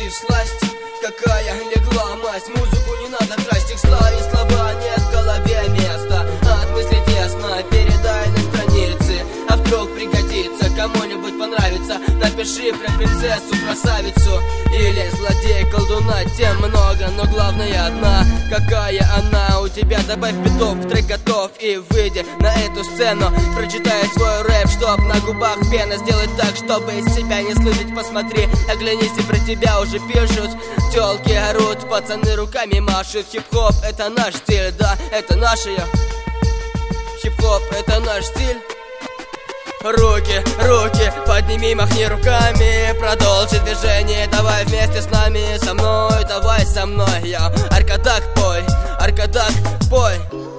всласть, какая легла масть. Музыку не надо красть, их слова и слова нет в голове места. От мысли тесно, передай на странице, а вдруг пригодится, кому-нибудь понравится. Напиши про принцессу, красавицу или злодея, колдуна. Тем много, но главное одна. Какая она у тебя? Добавь битов, трек готов, и выйди на эту сцену. Прочитай свой рэп, чтоб на губах пена. Сделай так, чтобы из себя не слышать. Посмотри, оглянись, и про тебя уже пишут. Тёлки орут, пацаны руками машут. Хип-хоп — это наш стиль, да, это наше. Хип-хоп — это наш стиль. Руки, руки, подними, махни руками. Продолжи движение, давай вместе с нами. Со мной, давай со мной, я. Аркадак, пой, Аркадак, пой.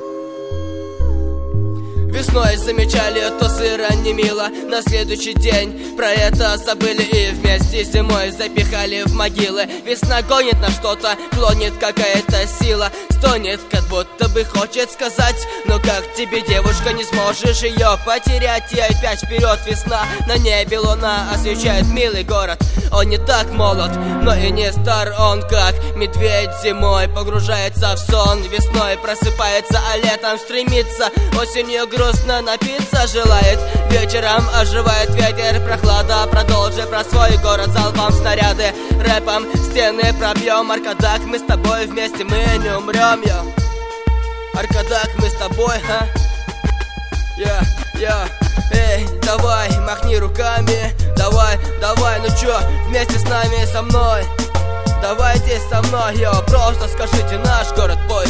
Весной замечали, то сыро не мило. На следующий день про это забыли и вместе с зимой запихали в могилы. Весна гонит на что-то, клонит какая-то сила. Стонет, как будто бы хочет сказать: ну как тебе, девушка, не сможешь ее потерять. И опять вперед весна, на небе луна освещает милый город. Он не так молод, но и не стар. Он как медведь зимой погружается в сон. Весной просыпается, а летом стремится. Осенью грустно напиться желает. Вечером оживает ветер, прохлада. Продолжи про свой город залпом снаряды. Рэпом стены пробьем. Аркадак, мы с тобой вместе, мы не умрем. Аркадак, мы с тобой, ха? Эй, давай, махни руками. Давай, давай, ну чё, вместе с нами, со мной. Давайте со мной, просто скажите наш город, пой.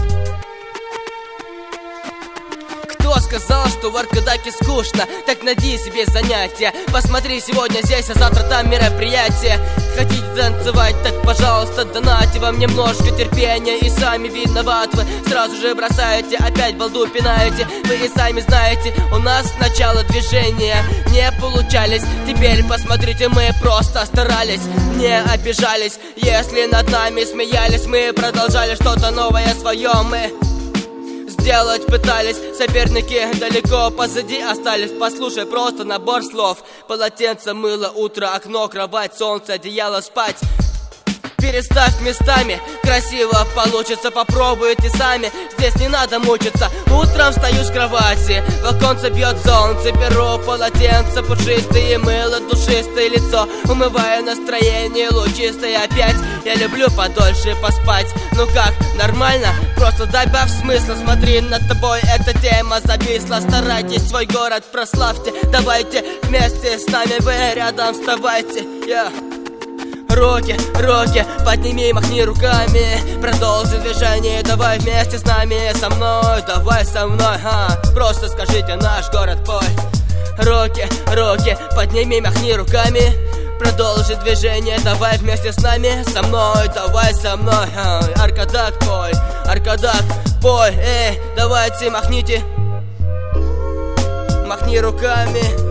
Кто сказал, что в Аркадаке скучно? Так найди себе занятия. Посмотри, сегодня здесь, а завтра там мероприятие. Хотите танцевать, так пожалуйста донатьте. Вам немножко терпения и сами виноват вы. Сразу же бросаете, опять балду пинаете. Вы и сами знаете, у нас начало движения не получались. Теперь посмотрите, мы просто старались, не обижались. Если над нами смеялись, мы продолжали что-то новое свое мы делать пытались. Соперники далеко позади остались. Послушай просто набор слов: полотенце, мыло, утро, окно, кровать, солнце, одеяло, спать. Переставь местами, красиво получится, попробуйте сами. Здесь не надо мучиться. Утром встаю с кровати, в оконце бьет солнце. Беру полотенце пушистое, мыло, душистое лицо. Умываю настроение лучистое опять. Я люблю подольше поспать. Ну как, нормально? Просто добавь смысла. Смотри, над тобой эта тема зависла. Старайтесь, свой город прославьте. Давайте вместе с нами, вы рядом вставайте. Руки, руки, подними, махни руками. Продолжи движение, давай вместе с нами. Со мной, давай со мной, просто скажите наш город, пой. Руки, руки, подними, махни руками. Продолжи движение, давай вместе с нами. Со мной, давай со мной, Аркадак, пой, Аркадак, пой. Эй, давайте махните, махни руками.